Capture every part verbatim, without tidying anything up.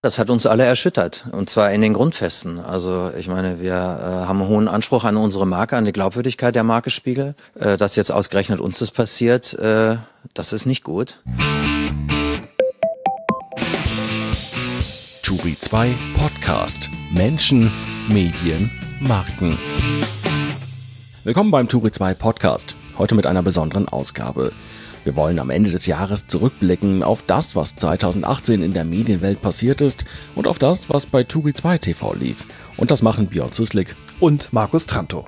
Das hat uns alle erschüttert, und zwar in den Grundfesten. Also ich meine, wir äh, haben einen hohen Anspruch an unsere Marke, an die Glaubwürdigkeit der Marke Spiegel. Äh, dass jetzt ausgerechnet uns das passiert, äh, das ist nicht gut. Turi zwei Podcast. Menschen, Medien, Marken. Willkommen beim Turi zwei Podcast. Heute mit einer besonderen Ausgabe. Wir wollen am Ende des Jahres zurückblicken auf das, was zweitausendachtzehn in der Medienwelt passiert ist und auf das, was bei Turi zwei T V lief. Und das machen Björn Zislik und Markus Trantow.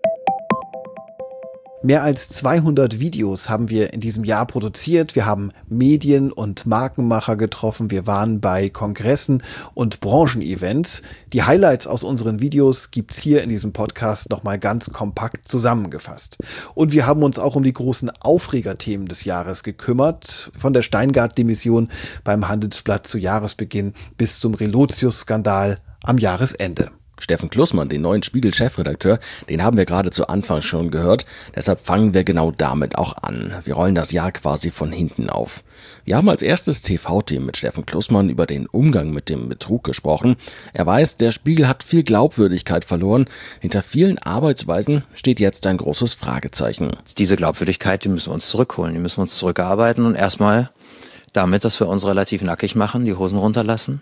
Mehr als zweihundert Videos haben wir in diesem Jahr produziert. Wir haben Medien- und Markenmacher getroffen. Wir waren bei Kongressen und Branchenevents. Die Highlights aus unseren Videos gibt's hier in diesem Podcast nochmal ganz kompakt zusammengefasst. Und wir haben uns auch um die großen Aufregerthemen des Jahres gekümmert. Von der Steingart-Demission beim Handelsblatt zu Jahresbeginn bis zum Relotius-Skandal am Jahresende. Steffen Klussmann, den neuen Spiegel-Chefredakteur, den haben wir gerade zu Anfang schon gehört. Deshalb fangen wir genau damit auch an. Wir rollen das Jahr quasi von hinten auf. Wir haben als erstes T V-Team mit Steffen Klussmann über den Umgang mit dem Betrug gesprochen. Er weiß, der Spiegel hat viel Glaubwürdigkeit verloren. Hinter vielen Arbeitsweisen steht jetzt ein großes Fragezeichen. Diese Glaubwürdigkeit, die müssen wir uns zurückholen. Die müssen wir uns zurückarbeiten und erstmal damit, dass wir uns relativ nackig machen, die Hosen runterlassen.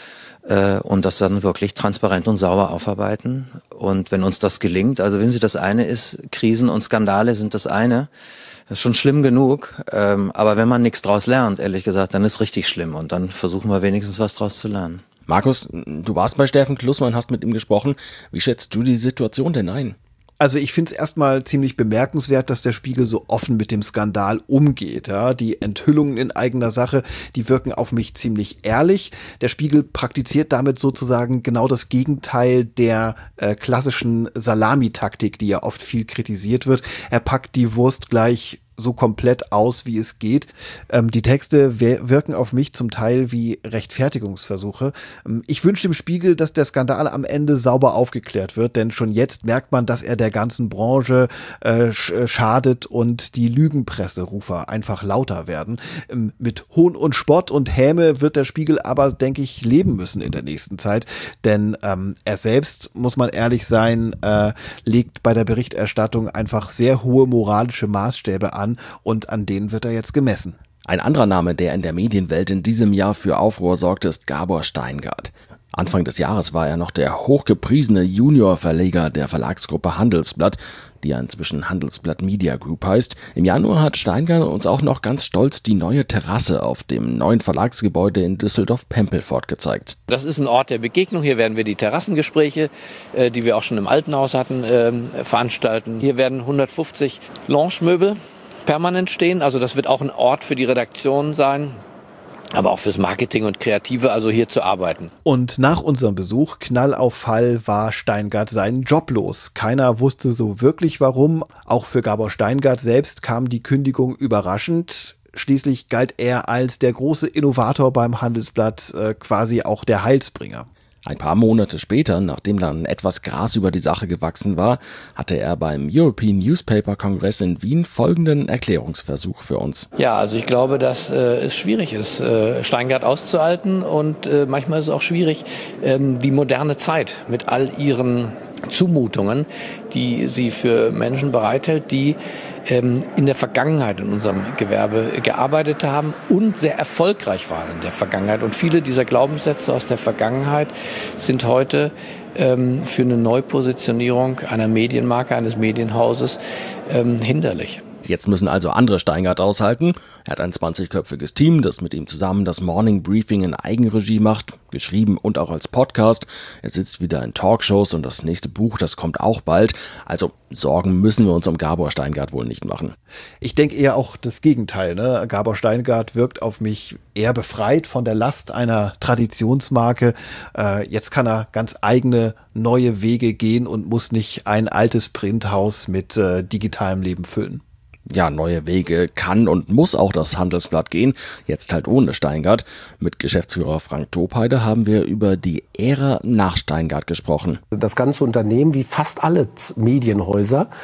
Und das dann wirklich transparent und sauber aufarbeiten. Und wenn uns das gelingt, also wenn Sie, das eine ist, Krisen und Skandale sind das eine, das ist schon schlimm genug, aber wenn man nichts draus lernt, ehrlich gesagt, dann ist richtig schlimm und dann versuchen wir wenigstens was draus zu lernen. Markus, du warst bei Steffen Klussmann, hast mit ihm gesprochen. Wie schätzt du die Situation denn ein? Also ich finde es erstmal ziemlich bemerkenswert, dass der Spiegel so offen mit dem Skandal umgeht. Ja, die Enthüllungen in eigener Sache, die wirken auf mich ziemlich ehrlich. Der Spiegel praktiziert damit sozusagen genau das Gegenteil der äh, klassischen Salamitaktik, die ja oft viel kritisiert wird. Er packt die Wurst gleich so komplett aus, wie es geht. Ähm, die Texte wirken auf mich zum Teil wie Rechtfertigungsversuche. Ähm, ich wünsche dem Spiegel, dass der Skandal am Ende sauber aufgeklärt wird, denn schon jetzt merkt man, dass er der ganzen Branche äh, schadet und die Lügenpresserufer einfach lauter werden. Ähm, mit Hohn und Spott und Häme wird der Spiegel aber, denke ich, leben müssen in der nächsten Zeit, denn ähm, er selbst, muss man ehrlich sein, äh, legt bei der Berichterstattung einfach sehr hohe moralische Maßstäbe an, und an denen wird er jetzt gemessen. Ein anderer Name, der in der Medienwelt in diesem Jahr für Aufruhr sorgte, ist Gabor Steingart. Anfang des Jahres war er noch der hochgepriesene Junior-Verleger der Verlagsgruppe Handelsblatt, die ja inzwischen Handelsblatt Media Group heißt. Im Januar hat Steingart uns auch noch ganz stolz die neue Terrasse auf dem neuen Verlagsgebäude in Düsseldorf-Pempelfort gezeigt. Das ist ein Ort der Begegnung. Hier werden wir die Terrassengespräche, äh, die wir auch schon im alten Haus hatten, äh, veranstalten. Hier werden hundertfünfzig Lounge-Möbel permanent stehen. Also das wird auch ein Ort für die Redaktion sein, aber auch fürs Marketing und Kreative, also hier zu arbeiten. Und nach unserem Besuch, Knall auf Fall, war Steingart seinen Job los. Keiner wusste so wirklich warum. Auch für Gabor Steingart selbst kam die Kündigung überraschend. Schließlich galt er als der große Innovator beim Handelsblatt, äh, quasi auch der Heilsbringer. Ein paar Monate später, nachdem dann etwas Gras über die Sache gewachsen war, hatte er beim European Newspaper Kongress in Wien folgenden Erklärungsversuch für uns. Ja, also ich glaube, dass äh, es schwierig ist, äh, Steingart auszuhalten und äh, manchmal ist es auch schwierig, ähm, die moderne Zeit mit all ihren Zumutungen, die sie für Menschen bereithält, die ähm, in der Vergangenheit in unserem Gewerbe gearbeitet haben und sehr erfolgreich waren in der Vergangenheit. Und viele dieser Glaubenssätze aus der Vergangenheit sind heute ähm, für eine Neupositionierung einer Medienmarke, eines Medienhauses ähm, hinderlich. Jetzt müssen also andere Steingart aushalten. Er hat ein zwanzigköpfiges Team, das mit ihm zusammen das Morning Briefing in Eigenregie macht, geschrieben und auch als Podcast. Er sitzt wieder in Talkshows und das nächste Buch, das kommt auch bald. Also Sorgen müssen wir uns um Gabor Steingart wohl nicht machen. Ich denke eher auch das Gegenteil. Ne? Gabor Steingart wirkt auf mich eher befreit von der Last einer Traditionsmarke. Äh, jetzt kann er ganz eigene neue Wege gehen und muss nicht ein altes Printhaus mit äh, digitalem Leben füllen. Ja, neue Wege kann und muss auch das Handelsblatt gehen, jetzt halt ohne Steingart. Mit Geschäftsführer Frank Topheide haben wir über die Ära nach Steingart gesprochen. Das ganze Unternehmen, wie fast alle Medienhäuser,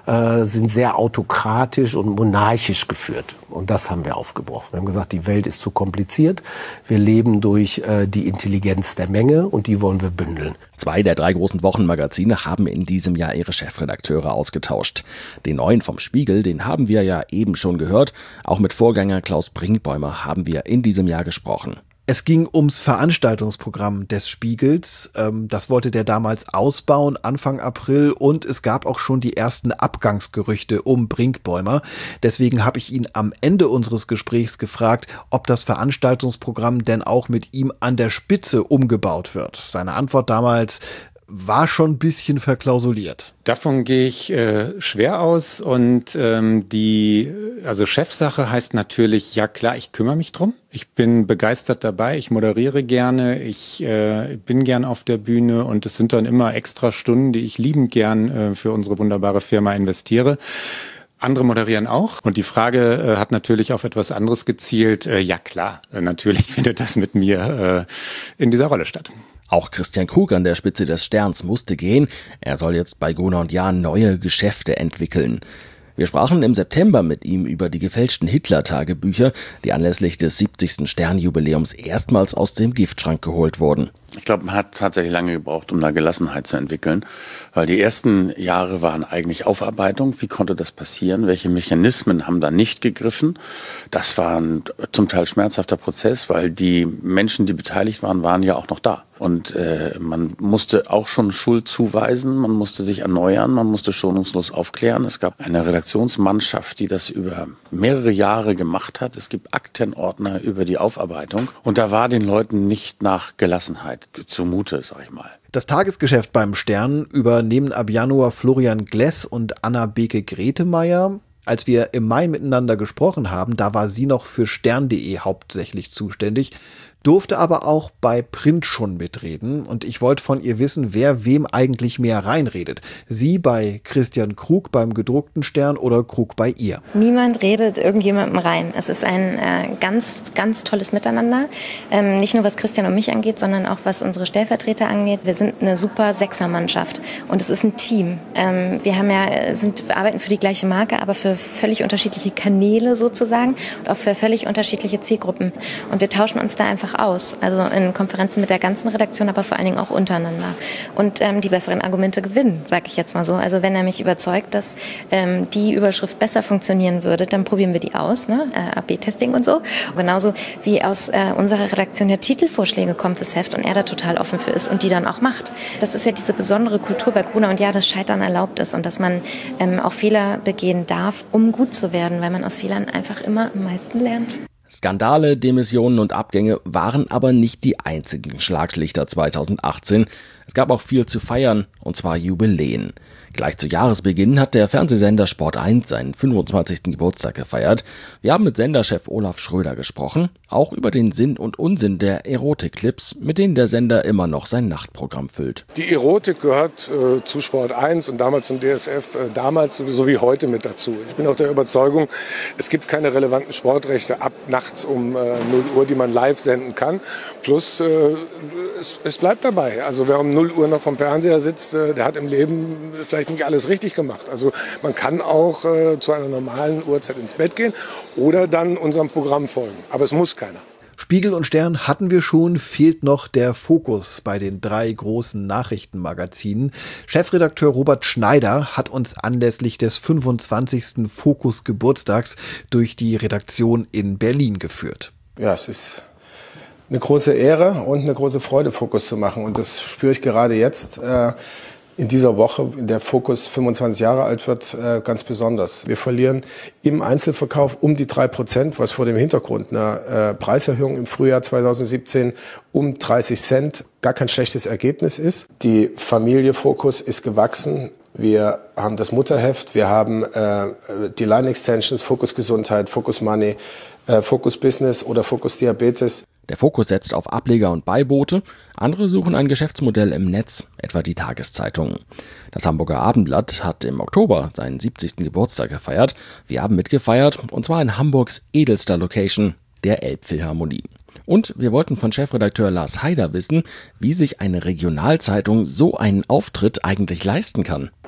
äh, sind sehr autokratisch und monarchisch geführt. Und das haben wir aufgebrochen. Wir haben gesagt, die Welt ist zu kompliziert. Wir leben durch äh, die Intelligenz der Menge und die wollen wir bündeln. Zwei der drei großen Wochenmagazine haben in diesem Jahr ihre Chefredakteure ausgetauscht. Den neuen vom Spiegel, den haben wir ja eben schon gehört. Auch mit Vorgänger Klaus Brinkbäumer haben wir in diesem Jahr gesprochen. Es ging ums Veranstaltungsprogramm des Spiegels. Das wollte der damals ausbauen, Anfang April. Und es gab auch schon die ersten Abgangsgerüchte um Brinkbäumer. Deswegen habe ich ihn am Ende unseres Gesprächs gefragt, ob das Veranstaltungsprogramm denn auch mit ihm an der Spitze umgebaut wird. Seine Antwort damals war schon ein bisschen verklausuliert. Davon gehe ich äh, schwer aus und ähm, die, also Chefsache heißt natürlich, ja klar, ich kümmere mich drum. Ich bin begeistert dabei, ich moderiere gerne, ich äh, bin gern auf der Bühne und es sind dann immer extra Stunden, die ich liebend gern äh, für unsere wunderbare Firma investiere. Andere moderieren auch. Und die Frage äh, hat natürlich auf etwas anderes gezielt. Äh, ja klar, äh, natürlich findet das mit mir äh, in dieser Rolle statt. Auch Christian Krug an der Spitze des Sterns musste gehen. Er soll jetzt bei Gruner und Jahr neue Geschäfte entwickeln. Wir sprachen im September mit ihm über die gefälschten Hitler-Tagebücher, die anlässlich des siebzigsten Sternjubiläums erstmals aus dem Giftschrank geholt wurden. Ich glaube, man hat tatsächlich lange gebraucht, um da Gelassenheit zu entwickeln, weil die ersten Jahre waren eigentlich Aufarbeitung. Wie konnte das passieren? Welche Mechanismen haben da nicht gegriffen? Das war ein zum Teil schmerzhafter Prozess, weil die Menschen, die beteiligt waren, waren ja auch noch da. Und äh, man musste auch schon Schuld zuweisen, man musste sich erneuern, man musste schonungslos aufklären. Es gab eine Redaktionsmannschaft, die das über mehrere Jahre gemacht hat. Es gibt Aktenordner über die Aufarbeitung. Und da war den Leuten nicht nach Gelassenheit zumute, sag ich mal. Das Tagesgeschäft beim Stern übernehmen ab Januar Florian Gless und Anna Beke-Gretemeyer. Als wir im Mai miteinander gesprochen haben, da war sie noch für stern punkt de hauptsächlich zuständig, durfte aber auch bei Print schon mitreden. Und ich wollte von ihr wissen, wer wem eigentlich mehr reinredet. Sie bei Christian Krug beim gedruckten Stern oder Krug bei ihr? Niemand redet irgendjemandem rein. Es ist ein äh, ganz, ganz tolles Miteinander. Ähm, nicht nur was Christian und mich angeht, sondern auch was unsere Stellvertreter angeht. Wir sind eine super Sechsermannschaft und es ist ein Team. Ähm, wir haben ja, sind, wir arbeiten für die gleiche Marke, aber für völlig unterschiedliche Kanäle sozusagen und auch für völlig unterschiedliche Zielgruppen. Und wir tauschen uns da einfach aus. Also in Konferenzen mit der ganzen Redaktion, aber vor allen Dingen auch untereinander. Und ähm, die besseren Argumente gewinnen, sage ich jetzt mal so. Also wenn er mich überzeugt, dass ähm, die Überschrift besser funktionieren würde, dann probieren wir die aus, ne? äh, A B Testing und so. Und genauso wie aus äh, unserer Redaktion ja Titelvorschläge kommen fürs Heft und er da total offen für ist und die dann auch macht. Das ist ja diese besondere Kultur bei Gruner und Jahr, dass Scheitern erlaubt ist und dass man ähm, auch Fehler begehen darf, um gut zu werden, weil man aus Fehlern einfach immer am meisten lernt. Skandale, Demissionen und Abgänge waren aber nicht die einzigen Schlaglichter zweitausendachtzehn. Es gab auch viel zu feiern, und zwar Jubiläen. Gleich zu Jahresbeginn hat der Fernsehsender Sport eins seinen fünfundzwanzigsten Geburtstag gefeiert. Wir haben mit Senderchef Olaf Schröder gesprochen, auch über den Sinn und Unsinn der Erotikclips, mit denen der Sender immer noch sein Nachtprogramm füllt. Die Erotik gehört äh, zu Sport eins und damals zum D S F, äh, damals sowieso wie heute mit dazu. Ich bin auch der Überzeugung, es gibt keine relevanten Sportrechte ab nachts um äh, null Uhr, die man live senden kann. Plus, äh, es, es bleibt dabei. Also wer um null Uhr noch vom Fernseher sitzt, äh, der hat im Leben vielleicht nicht alles richtig gemacht. Also man kann auch äh, zu einer normalen Uhrzeit ins Bett gehen oder dann unserem Programm folgen. Aber es muss keiner. Spiegel und Stern hatten wir schon, fehlt noch der Fokus bei den drei großen Nachrichtenmagazinen. Chefredakteur Robert Schneider hat uns anlässlich des fünfundzwanzigsten Fokus-Geburtstags durch die Redaktion in Berlin geführt. Ja, es ist eine große Ehre und eine große Freude, Fokus zu machen. Und das spüre ich gerade jetzt äh, in dieser Woche, in der Fokus fünfundzwanzig Jahre alt wird, äh, ganz besonders. Wir verlieren im Einzelverkauf um die drei Prozent, was vor dem Hintergrund einer äh, Preiserhöhung im Frühjahr zweitausendsiebzehn um dreißig Cent gar kein schlechtes Ergebnis ist. Die Familie Fokus ist gewachsen. Wir haben das Mutterheft, wir haben äh, die Line-Extensions, Fokus Gesundheit, Fokus Money, äh, Fokus Business oder Fokus Diabetes. Der Fokus setzt auf Ableger und Beiboote, andere suchen ein Geschäftsmodell im Netz, etwa die Tageszeitungen. Das Hamburger Abendblatt hat im Oktober seinen siebzigsten Geburtstag gefeiert. Wir haben mitgefeiert, und zwar in Hamburgs edelster Location, der Elbphilharmonie. Und wir wollten von Chefredakteur Lars Haider wissen, wie sich eine Regionalzeitung so einen Auftritt eigentlich leisten kann.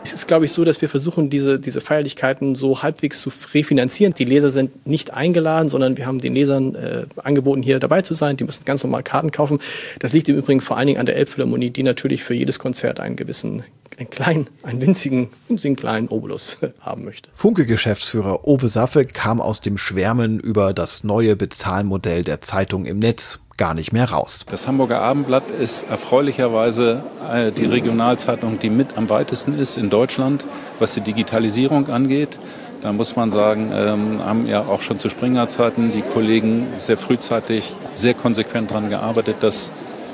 Es ist, glaube ich, so, dass wir versuchen, diese, diese Feierlichkeiten so halbwegs zu refinanzieren. Die Leser sind nicht eingeladen, sondern wir haben den Lesern äh, angeboten, hier dabei zu sein. Die müssen ganz normal Karten kaufen. Das liegt im Übrigen vor allen Dingen an der Elbphilharmonie, die natürlich für jedes Konzert einen gewissen, einen kleinen, einen winzigen, winzigen kleinen Obolus haben möchte. Funke-Geschäftsführer Owe Saffe kam aus dem Schwärmen über das neue Bezahlmodell der Zeitung im Netz gar nicht mehr raus. Das Hamburger Abendblatt ist erfreulicherweise die Regionalzeitung, die mit am weitesten ist in Deutschland, was die Digitalisierung angeht. Da muss man sagen, ähm, haben ja auch schon zu Springer-Zeiten die Kollegen sehr frühzeitig, sehr konsequent daran gearbeitet, dass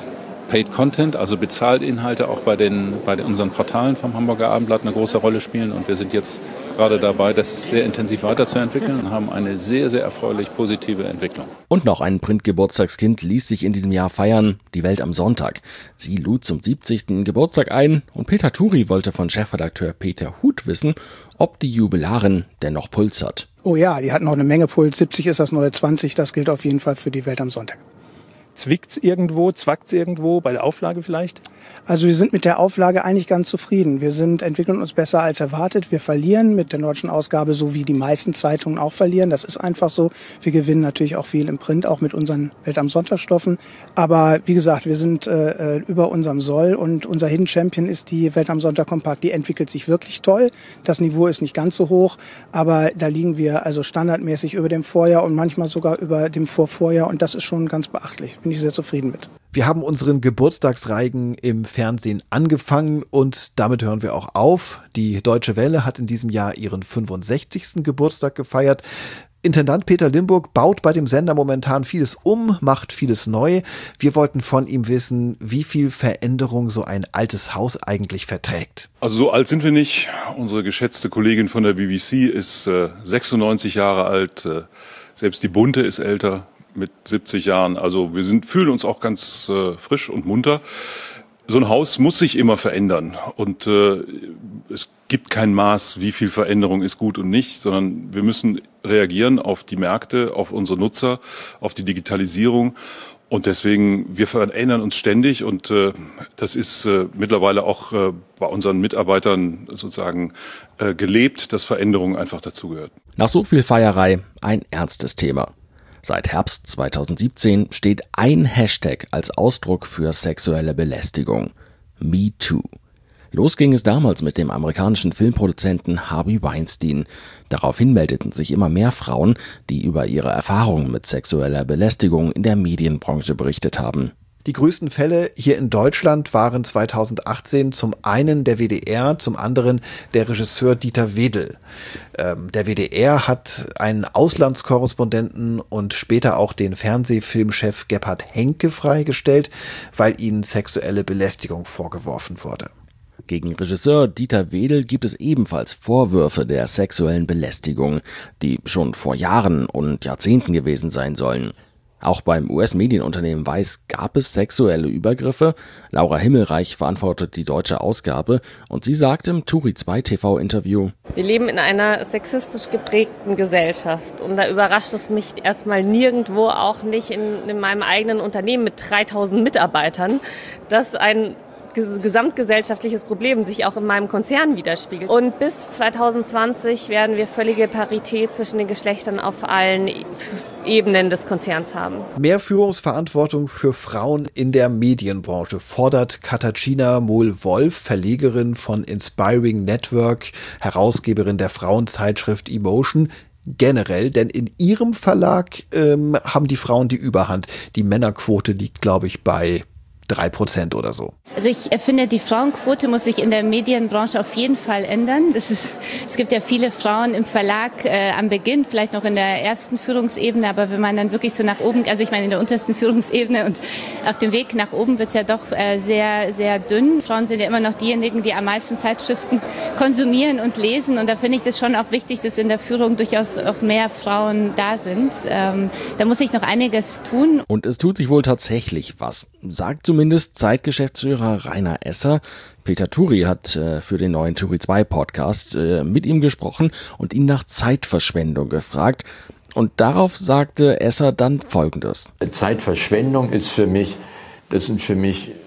Paid Content, also bezahlte Inhalte auch bei den bei unseren Portalen vom Hamburger Abendblatt eine große Rolle spielen. Und wir sind jetzt gerade dabei, das sehr intensiv weiterzuentwickeln und haben eine sehr, sehr erfreulich positive Entwicklung. Und noch ein Print-Geburtstagskind ließ sich in diesem Jahr feiern, die Welt am Sonntag. Sie lud zum siebzigsten Geburtstag ein und Peter Turi wollte von Chefredakteur Peter Huth wissen, ob die Jubilarin denn noch Puls hat. Oh ja, die hat noch eine Menge Puls. siebzig ist das neue zwanzig, das gilt auf jeden Fall für die Welt am Sonntag. Zwickt's irgendwo, zwackt's irgendwo, bei der Auflage vielleicht? Also wir sind mit der Auflage eigentlich ganz zufrieden. Wir sind, entwickeln uns besser als erwartet. Wir verlieren mit der deutschen Ausgabe, so wie die meisten Zeitungen auch verlieren. Das ist einfach so. Wir gewinnen natürlich auch viel im Print, auch mit unseren Welt am Sonntag-Stoffen. Aber wie gesagt, wir sind äh, über unserem Soll und unser Hidden Champion ist die Welt am Sonntag Kompakt. Die entwickelt sich wirklich toll. Das Niveau ist nicht ganz so hoch, aber da liegen wir also standardmäßig über dem Vorjahr und manchmal sogar über dem Vorvorjahr und das ist schon ganz beachtlich. Bin ich sehr zufrieden mit. Wir haben unseren Geburtstagsreigen im Fernsehen angefangen und damit hören wir auch auf. Die Deutsche Welle hat in diesem Jahr ihren fünfundsechzigsten Geburtstag gefeiert. Intendant Peter Limburg baut bei dem Sender momentan vieles um, macht vieles neu. Wir wollten von ihm wissen, wie viel Veränderung so ein altes Haus eigentlich verträgt. Also so alt sind wir nicht. Unsere geschätzte Kollegin von der B B C ist äh, sechsundneunzig Jahre alt. Äh, selbst die Bunte ist älter mit siebzig Jahren. Also wir sind, fühlen uns auch ganz äh, frisch und munter. So ein Haus muss sich immer verändern und äh, es gibt kein Maß, wie viel Veränderung ist gut und nicht, sondern wir müssen reagieren auf die Märkte, auf unsere Nutzer, auf die Digitalisierung und deswegen, wir verändern uns ständig und äh, das ist äh, mittlerweile auch äh, bei unseren Mitarbeitern sozusagen äh, gelebt, dass Veränderung einfach dazugehört. Nach so viel Feierei ein ernstes Thema. Seit Herbst zweitausendsiebzehn steht ein Hashtag als Ausdruck für sexuelle Belästigung. MeToo. Los ging es damals mit dem amerikanischen Filmproduzenten Harvey Weinstein. Daraufhin meldeten sich immer mehr Frauen, die über ihre Erfahrungen mit sexueller Belästigung in der Medienbranche berichtet haben. Die größten Fälle hier in Deutschland waren zweitausendachtzehn zum einen der W D R, zum anderen der Regisseur Dieter Wedel. Ähm, der W D R hat einen Auslandskorrespondenten und später auch den Fernsehfilmchef Gebhard Henke freigestellt, weil ihnen sexuelle Belästigung vorgeworfen wurde. Gegen Regisseur Dieter Wedel gibt es ebenfalls Vorwürfe der sexuellen Belästigung, die schon vor Jahren und Jahrzehnten gewesen sein sollen. Auch beim U S-Medienunternehmen Weiß gab es sexuelle Übergriffe. Laura Himmelreich verantwortet die deutsche Ausgabe und sie sagt im Turi zwei T V-Interview: Wir leben in einer sexistisch geprägten Gesellschaft und da überrascht es mich erstmal nirgendwo, auch nicht in, in meinem eigenen Unternehmen mit dreitausend Mitarbeitern, dass ein gesamtgesellschaftliches Problem sich auch in meinem Konzern widerspiegelt. Und bis zweitausendzwanzig werden wir völlige Parität zwischen den Geschlechtern auf allen Ebenen des Konzerns haben. Mehr Führungsverantwortung für Frauen in der Medienbranche fordert Katarzyna Mohl-Wolf, Verlegerin von Inspiring Network, Herausgeberin der Frauenzeitschrift Emotion, generell, denn in ihrem Verlag ähm, haben die Frauen die Überhand. Die Männerquote liegt, glaube ich, bei drei Prozent oder so. Also ich finde, die Frauenquote muss sich in der Medienbranche auf jeden Fall ändern. Das ist, es gibt ja viele Frauen im Verlag äh, am Beginn, vielleicht noch in der ersten Führungsebene, aber wenn man dann wirklich so nach oben, also ich meine in der untersten Führungsebene und auf dem Weg nach oben wird es ja doch äh, sehr, sehr dünn. Frauen sind ja immer noch diejenigen, die am meisten Zeitschriften konsumieren und lesen und da finde ich das schon auch wichtig, dass in der Führung durchaus auch mehr Frauen da sind. Ähm, da muss sich noch einiges tun. Und es tut sich wohl tatsächlich was, sagt zumindest Zeitgeschäftsführer Rainer Esser. Peter Turi hat äh, für den neuen Turi zwei Podcast äh, mit ihm gesprochen und ihn nach Zeitverschwendung gefragt. Und darauf sagte Esser dann Folgendes. Zeitverschwendung ist für mich, das sind für mich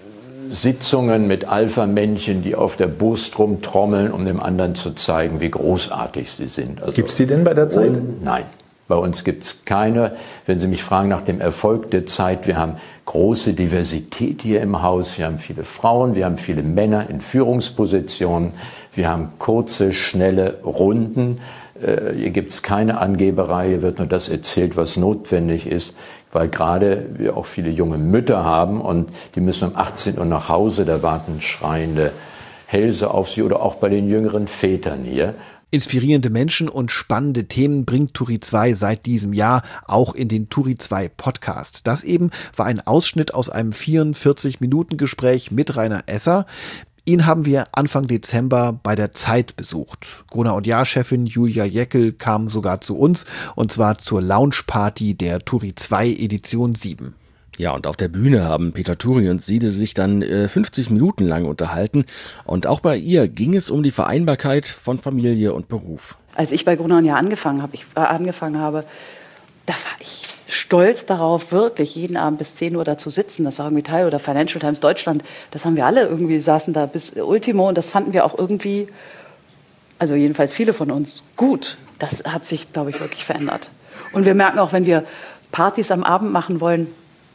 Sitzungen mit Alpha-Männchen, die auf der Brust rumtrommeln, um dem anderen zu zeigen, wie großartig sie sind. Also, gibt es die denn bei der Zeit? Und, nein, bei uns gibt es keine. Wenn Sie mich fragen nach dem Erfolg der Zeit, wir haben große Diversität hier im Haus. Wir haben viele Frauen, wir haben viele Männer in Führungspositionen. Wir haben kurze, schnelle Runden. Äh, hier gibt es keine Angeberei, hier wird nur das erzählt, was notwendig ist, weil gerade wir auch viele junge Mütter haben und die müssen um achtzehn Uhr nach Hause, da warten schreiende Hälse auf sie oder auch bei den jüngeren Vätern hier. Inspirierende Menschen und spannende Themen bringt Turi zwei seit diesem Jahr auch in den Turi zwei Podcast. Das eben war ein Ausschnitt aus einem vierundvierzig-Minuten-Gespräch mit Rainer Esser. Ihn haben wir Anfang Dezember bei der Zeit besucht. Gruner und Jahr-Chefin Julia Jäckel kam sogar zu uns, und zwar zur Launchparty der Turi zwei Edition sieben. Ja, und auf der Bühne haben Peter Turi und Siede sich dann äh, fünfzig Minuten lang unterhalten. Und auch bei ihr ging es um die Vereinbarkeit von Familie und Beruf. Als ich bei Gruner und Jahr angefangen habe, ich äh, angefangen habe, da war ich stolz darauf, wirklich jeden Abend bis zehn Uhr da zu sitzen. Das war irgendwie Teil oder Financial Times Deutschland. Das haben wir alle irgendwie, saßen da bis Ultimo und das fanden wir auch irgendwie, also jedenfalls viele von uns, gut. Das hat sich, glaube ich, wirklich verändert. Und wir merken auch, wenn wir Partys am Abend machen wollen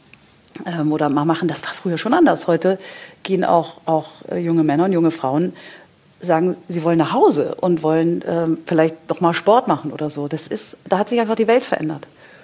ähm, oder mal machen, das war früher schon anders. Heute gehen auch, auch äh, junge Männer und junge Frauen, sagen, sie wollen nach Hause und wollen ähm, vielleicht doch mal Sport machen oder so. Das ist, da hat sich einfach die Welt verändert.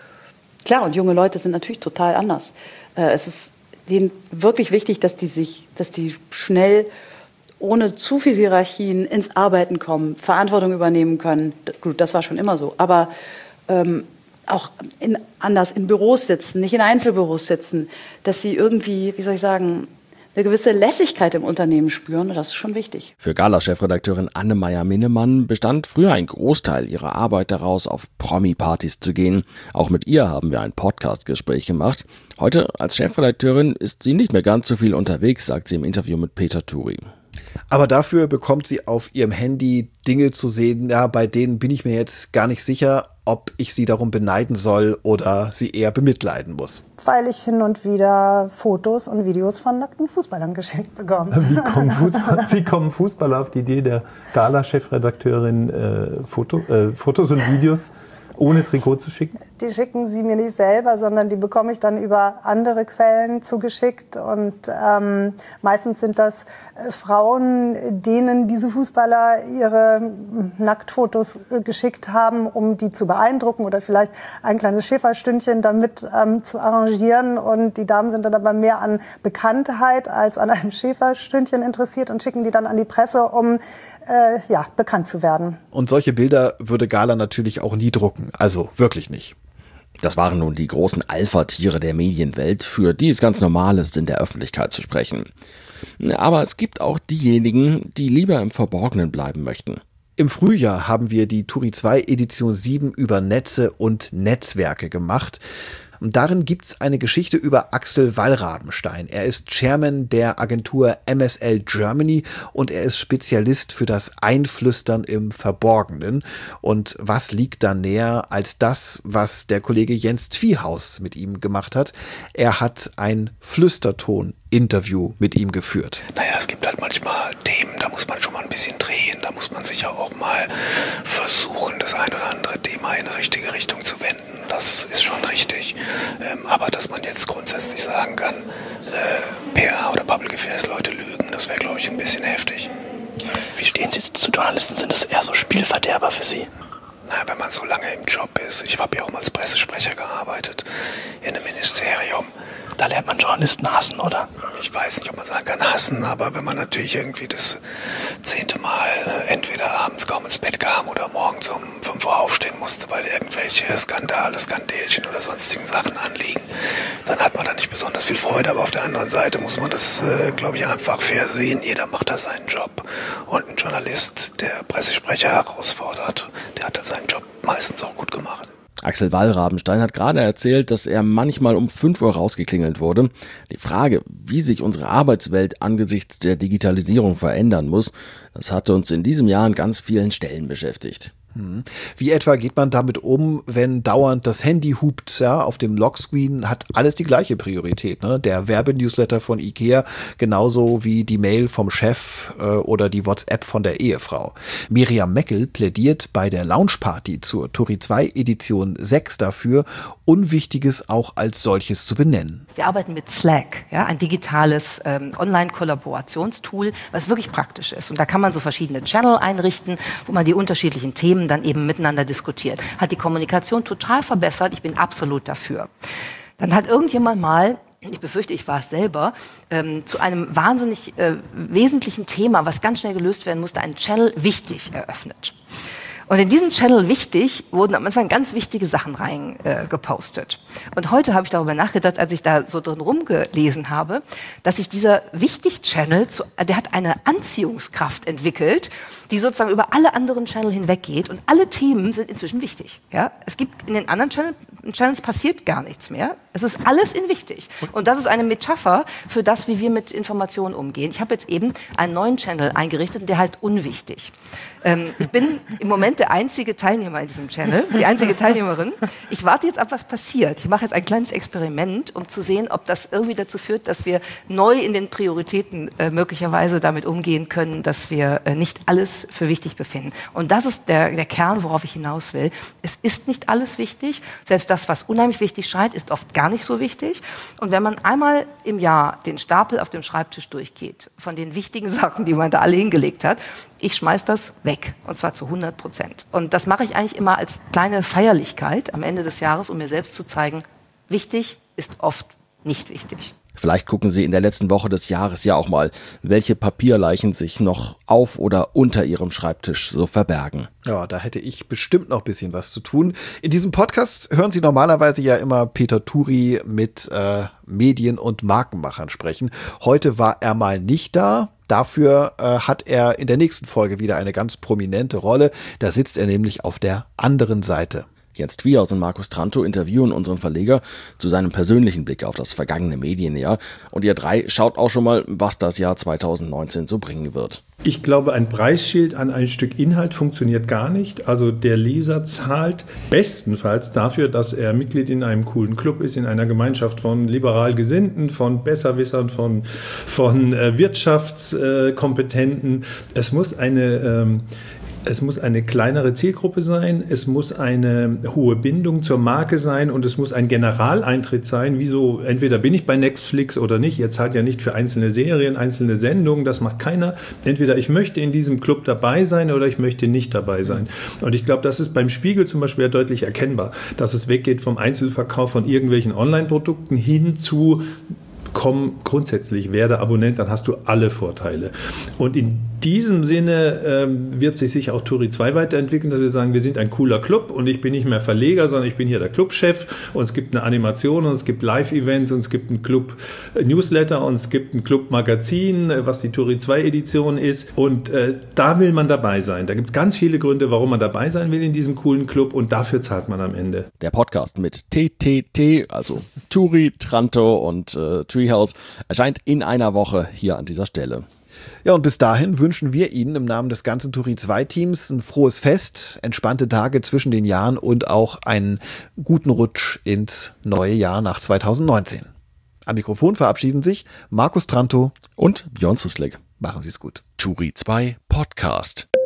Klar, und junge Leute sind natürlich total anders. Äh, es ist denen wirklich wichtig, dass die sich, dass die schnell, ohne zu viel Hierarchien, ins Arbeiten kommen, Verantwortung übernehmen können. Gut, das war schon immer so. Aber ähm, auch in, anders in Büros sitzen, nicht in Einzelbüros sitzen, dass sie irgendwie, wie soll ich sagen, eine gewisse Lässigkeit im Unternehmen spüren, das ist schon wichtig. Für Gala-Chefredakteurin Anne-Meyer-Minnemann bestand früher ein Großteil ihrer Arbeit daraus, auf Promi-Partys zu gehen. Auch mit ihr haben wir ein Podcast-Gespräch gemacht. Heute als Chefredakteurin ist sie nicht mehr ganz so viel unterwegs, sagt sie im Interview mit Peter Turi. Aber dafür bekommt sie auf ihrem Handy Dinge zu sehen, ja, bei denen bin ich mir jetzt gar nicht sicher, ob ich sie darum beneiden soll oder sie eher bemitleiden muss. Weil ich hin und wieder Fotos und Videos von nackten Fußballern geschenkt bekomme. Wie kommen Fußballer, wie kommen Fußballer auf die Idee, der Gala-Chefredakteurin äh, Foto, äh, Fotos und Videos ohne Trikot zu schicken? Die schicken sie mir nicht selber, sondern die bekomme ich dann über andere Quellen zugeschickt. Und ähm, meistens sind das äh, Frauen, denen diese Fußballer ihre Nacktfotos äh, geschickt haben, um die zu beeindrucken oder vielleicht ein kleines Schäferstündchen damit ähm, zu arrangieren. Und die Damen sind dann aber mehr an Bekanntheit als an einem Schäferstündchen interessiert und schicken die dann an die Presse, um äh, ja, bekannt zu werden. Und solche Bilder würde Gala natürlich auch nie drucken. Also wirklich nicht. Das waren nun die großen Alpha-Tiere der Medienwelt, für die es ganz normal ist, in der Öffentlichkeit zu sprechen. Aber es gibt auch diejenigen, die lieber im Verborgenen bleiben möchten. Im Frühjahr haben wir die Turi zwei Edition sieben über Netze und Netzwerke gemacht. Und darin gibt's eine Geschichte über Axel Wallrabenstein. Er ist Chairman der Agentur M S L Germany und er ist Spezialist für das Einflüstern im Verborgenen. Und was liegt da näher als das, was der Kollege Jens Tviehaus mit ihm gemacht hat? Er hat ein Flüsterton-Interview mit ihm geführt. Naja, es gibt halt manchmal Themen, da muss man schon mal ein bisschen drehen. Da muss man sicher auch mal versuchen, das ein oder andere Thema in eine richtige Richtung zu wenden. Das ist schon richtig. Ähm, aber dass man jetzt grundsätzlich sagen kann, äh, P R oder Public Affairs Leute lügen, das wäre, glaube ich, ein bisschen heftig. Wie stehen Sie zu Journalisten? Sind das eher so Spielverderber für Sie? Na, wenn man so lange im Job ist. Ich habe ja auch mal als Pressesprecher gearbeitet in einem Ministerium. Da lernt man Journalisten hassen, oder? Ich weiß nicht, ob man sagen kann hassen, aber wenn man natürlich irgendwie das zehnte Mal entweder abends kaum ins Bett kam oder morgens um fünf Uhr aufstehen musste, weil irgendwelche Skandale, Skandälchen oder sonstigen Sachen anliegen, dann hat man da nicht besonders viel Freude. Aber auf der anderen Seite muss man das, äh, glaube ich, einfach fair sehen. Jeder macht da seinen Job. Und ein Journalist, der Pressesprecher herausfordert, der hat da seinen Job meistens auch gut gemacht. Axel Wallrabenstein hat gerade erzählt, dass er manchmal um fünf Uhr rausgeklingelt wurde. Die Frage, wie sich unsere Arbeitswelt angesichts der Digitalisierung verändern muss, das hatte uns in diesem Jahr an ganz vielen Stellen beschäftigt. Wie etwa geht man damit um, wenn dauernd das Handy hupt, ja, auf dem Lockscreen hat alles die gleiche Priorität, ne? Der Werbenewsletter von Ikea genauso wie die Mail vom Chef äh, oder die WhatsApp von der Ehefrau. Miriam Meckel plädiert bei der Launchparty zur Turi zwei Edition sechs dafür, Unwichtiges auch als solches zu benennen. Wir arbeiten mit Slack, ja, ein digitales ähm, Online-Kollaborationstool, was wirklich praktisch ist. Und da kann man so verschiedene Channel einrichten, wo man die unterschiedlichen Themen dann eben miteinander diskutiert. Hat die Kommunikation total verbessert. Ich bin absolut dafür. Dann hat irgendjemand mal, ich befürchte, ich war es selber, ähm, zu einem wahnsinnig äh, wesentlichen Thema, was ganz schnell gelöst werden musste, einen Channel wichtig eröffnet. Und in diesen Channel wichtig wurden am Anfang ganz wichtige Sachen rein äh, gepostet. Und heute habe ich darüber nachgedacht, als ich da so drin rumgelesen habe, dass sich dieser Wichtig-Channel, zu, der hat eine Anziehungskraft entwickelt, die sozusagen über alle anderen Channel hinweggeht. Und alle Themen sind inzwischen wichtig. Ja? Es gibt in den anderen Channel, Channels passiert gar nichts mehr. Es ist alles in wichtig. Und das ist eine Metapher für das, wie wir mit Informationen umgehen. Ich habe jetzt eben einen neuen Channel eingerichtet, und der heißt Unwichtig. Ähm, ich bin im Moment der einzige Teilnehmer in diesem Channel, die einzige Teilnehmerin. Ich warte jetzt ab, was passiert. Ich mache jetzt ein kleines Experiment, um zu sehen, ob das irgendwie dazu führt, dass wir neu in den Prioritäten äh, möglicherweise damit umgehen können, dass wir äh, nicht alles für wichtig befinden. Und das ist der, der Kern, worauf ich hinaus will. Es ist nicht alles wichtig. Selbst das, was unheimlich wichtig scheint, ist oft gar nicht so wichtig. Und wenn man einmal im Jahr den Stapel auf dem Schreibtisch durchgeht, von den wichtigen Sachen, die man da alle hingelegt hat, ich schmeiß das weg. Und zwar zu hundert Prozent. Und das mache ich eigentlich immer als kleine Feierlichkeit am Ende des Jahres, um mir selbst zu zeigen, wichtig ist oft nicht wichtig. Vielleicht gucken Sie in der letzten Woche des Jahres ja auch mal, welche Papierleichen sich noch auf oder unter Ihrem Schreibtisch so verbergen. Ja, da hätte ich bestimmt noch ein bisschen was zu tun. In diesem Podcast hören Sie normalerweise ja immer Peter Turi mit äh, Medien- und Markenmachern sprechen. Heute war er mal nicht da. Dafür äh, hat er in der nächsten Folge wieder eine ganz prominente Rolle. Da sitzt er nämlich auf der anderen Seite. Jens Twiehaus und Markus Trantow interviewen unseren Verleger zu seinem persönlichen Blick auf das vergangene Medienjahr. Und ihr drei schaut auch schon mal, was das Jahr zweitausendneunzehn so bringen wird. Ich glaube, ein Preisschild an ein Stück Inhalt funktioniert gar nicht. Also der Leser zahlt bestenfalls dafür, dass er Mitglied in einem coolen Club ist, in einer Gemeinschaft von liberal Gesinnten, von Besserwissern, von, von äh, Wirtschaftskompetenten. Äh, es muss eine... Ähm, Es muss eine kleinere Zielgruppe sein, es muss eine hohe Bindung zur Marke sein und es muss ein Generaleintritt sein, wie so, entweder bin ich bei Netflix oder nicht, ihr zahlt ja nicht für einzelne Serien, einzelne Sendungen, das macht keiner. Entweder ich möchte in diesem Club dabei sein oder ich möchte nicht dabei sein. Und ich glaube, das ist beim Spiegel zum Beispiel ja deutlich erkennbar, dass es weggeht vom Einzelverkauf von irgendwelchen Online-Produkten hin zu komm grundsätzlich, werde Abonnent, dann hast du alle Vorteile. Und in diesem Sinne ähm, wird sich sicher auch Turi zwei weiterentwickeln, dass wir sagen, wir sind ein cooler Club und ich bin nicht mehr Verleger, sondern ich bin hier der Clubchef und es gibt eine Animation und es gibt Live-Events und es gibt einen Club-Newsletter und es gibt ein Club-Magazin, was die Turi zwei Edition ist und äh, da will man dabei sein. Da gibt es ganz viele Gründe, warum man dabei sein will in diesem coolen Club und dafür zahlt man am Ende. Der Podcast mit T T T, also Turi, Trantow und äh, Twiehaus, erscheint in einer Woche hier an dieser Stelle. Ja, und bis dahin wünschen wir Ihnen im Namen des ganzen Turi zwei Teams ein frohes Fest, entspannte Tage zwischen den Jahren und auch einen guten Rutsch ins neue Jahr nach zweitausendneunzehn. Am Mikrofon verabschieden sich Markus Trantow und Björn Zislik. Machen Sie es gut. Turi zwei Podcast.